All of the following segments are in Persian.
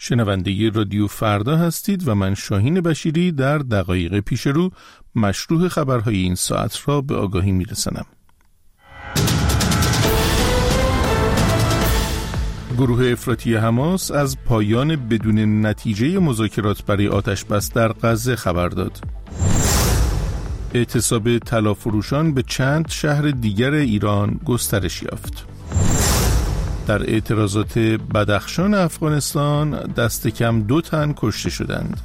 شنونده رادیو فردا هستید و من شاهین بشیری در دقایق پیش رو مشروح خبرهای این ساعت را به آگاهی میرسانم. گروه افراطی حماس از پایان بدون نتیجه مذاکرات برای آتش بس در غزه خبر داد. اعتصاب طلافروشان به چند شهر دیگر ایران گسترش یافت. در اعتراضات بدخشان افغانستان دست کم 2 تن کشته شدند.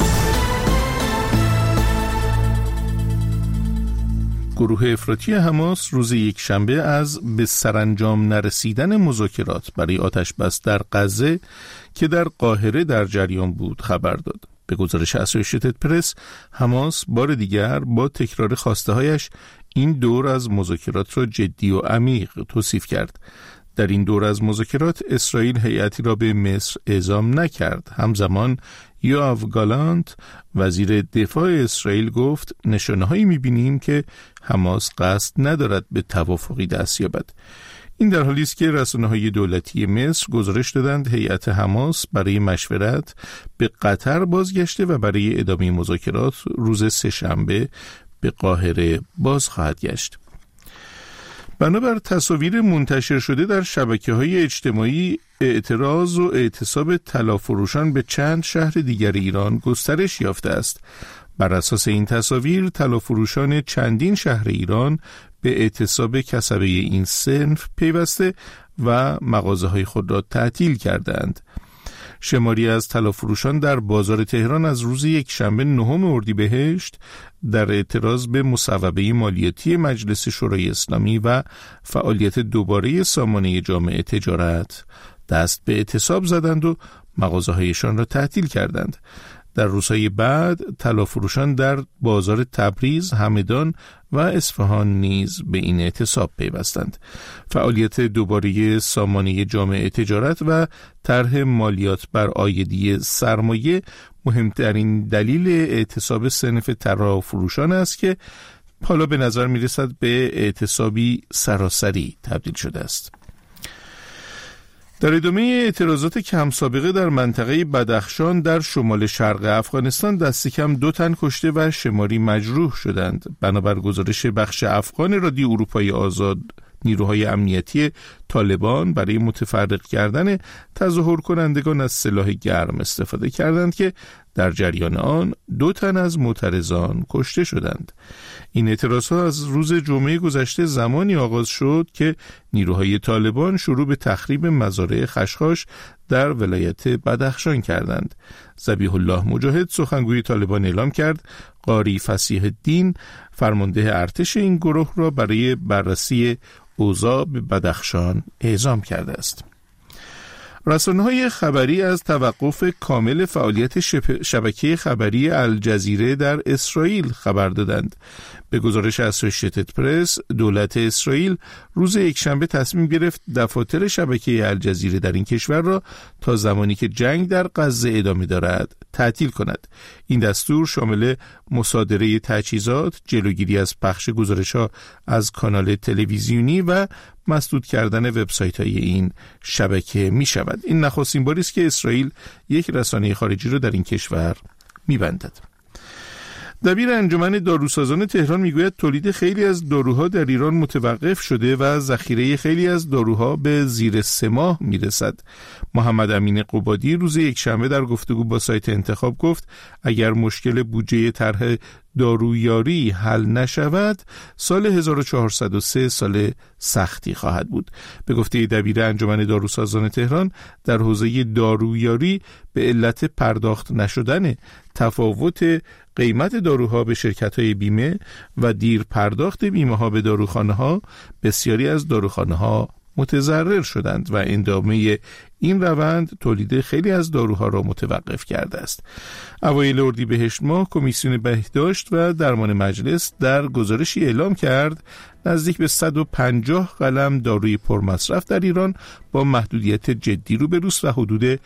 گروه افراطی حماس روز یکشنبه از به سرانجام نرسیدن مذاکرات برای آتش بس در غزه که در قاهره در جریان بود خبر داد. به گزارش اسوشییتد پرس، حماس بار دیگر با تکرار خواسته‌هایش این دور از مذاکرات را جدی و عمیق توصیف کرد. در این دور از مذاکرات اسرائیل هیئتی را به مصر اعزام نکرد. همزمان یوآو گالانت وزیر دفاع اسرائیل گفت نشانه‌هایی می‌بینیم که حماس قصد ندارد به توافقی دست یابد. این در حالی است که رسانه‌های دولتی مصر گزارش دادند هیئت حماس برای مشورت به قطر بازگشته و برای ادامه مذاکرات روز سه‌شنبه به قاهره باز خواهد گشت. بنابر تصاویر منتشر شده در شبکه‌های اجتماعی، اعتراض و اعتصاب طلافروشان به چند شهر دیگر ایران گسترش یافته است. بر اساس این تصاویر، طلافروشان چندین شهر ایران به اعتصاب کسبه این صنف پیوسته و مغازه‌های خود را تعطیل کردند. شماری از طلافروشان در بازار تهران از روز یکشنبه 9 اردیبهشت در اعتراض به مصوبه مالیاتی مجلس شورای اسلامی و فعالیت دوباره سامانه جامع تجارت دست به اعتصاب زدند و مغازه‌هایشان را تعطیل کردند. در روزهای بعد طلافروشان در بازار تبریز، همدان و اصفهان نیز به این اعتصاب پیوستند. فعالیت دوباره سامانه جامع تجارت و طرح مالیات بر عایدی سرمایه مهمترین دلیل اعتصاب صنف طلافروشان است که حالا به نظر می‌رسد به اعتصابی سراسری تبدیل شده است. در ادامه اعتراضات کم سابقه در منطقه بدخشان در شمال شرق افغانستان دست کم 2 تن کشته و شماری مجروح شدند. بنابر گزارش بخش افغان رادیو اروپای آزاد، نیروهای امنیتی طالبان برای متفرق کردن تظاهر کنندگان از سلاح گرم استفاده کردند که در جریان آن 2 تن از معترضان کشته شدند. این اعتراضها از روز جمعه گذشته زمانی آغاز شد که نیروهای طالبان شروع به تخریب مزارع خشخاش در ولایت بدخشان کردند. ذبیح الله مجاهد سخنگوی طالبان اعلام کرد قاری فصیح الدین فرمانده ارتش این گروه را برای بررسی اوضاع به بدخشان اعزام کرده است. رسانه‌های خبری از توقف کامل فعالیت شبکه خبری الجزیره در اسرائیل خبر دادند. به گزارش اسوشییتد پرس، دولت اسرائیل روز یکشنبه تصمیم گرفت دفاتر شبکه الجزیره در این کشور را تا زمانی که جنگ در غزه ادامه دارد تعطیل کند. این دستور شامل مصادره تجهیزات، جلوگیری از پخش گزارش‌ها از کانال تلویزیونی و مسدود کردن وبسایت‌های این شبکه می‌شود. این نخستین باری است که اسرائیل یک رسانه خارجی را در این کشور می‌بندد. دبیر انجمن داروسازان تهران میگوید تولید خیلی از داروها در ایران متوقف شده و ذخیره خیلی از داروها به زیر 3 ماه میرسد. محمد امین قبادی روز یکشنبه در گفتگو با سایت انتخاب گفت اگر مشکل بودجه طرح دارویاری حل نشود، سال 1403 سال سختی خواهد بود. به گفته دبیر انجمن داروسازان تهران، در حوزه دارویاری به علت پرداخت نشدن تفاوت قیمت داروها به شرکت‌های بیمه و دیر پرداخت بیمه‌ها به داروخانه‌ها، بسیاری از داروخانه‌ها متضرر شدند و ادامه این روند تولید خیلی از داروها را متوقف کرده است. اوایل اردیبهشت ماه کمیسیون بهداشت و درمان مجلس در گزارشی اعلام کرد نزدیک به 150 قلم داروی پرمصرف در ایران با محدودیت جدی روبروست و حدود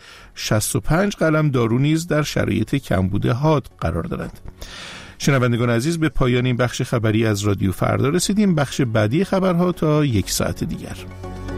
65 قلم دارو نیز در شرایط کمبود حاد قرار دارند. شنوندگان عزیز، به پایان این بخش خبری از رادیو فردا رسیدیم. بخش بعدی خبرها تا 1 ساعت دیگر.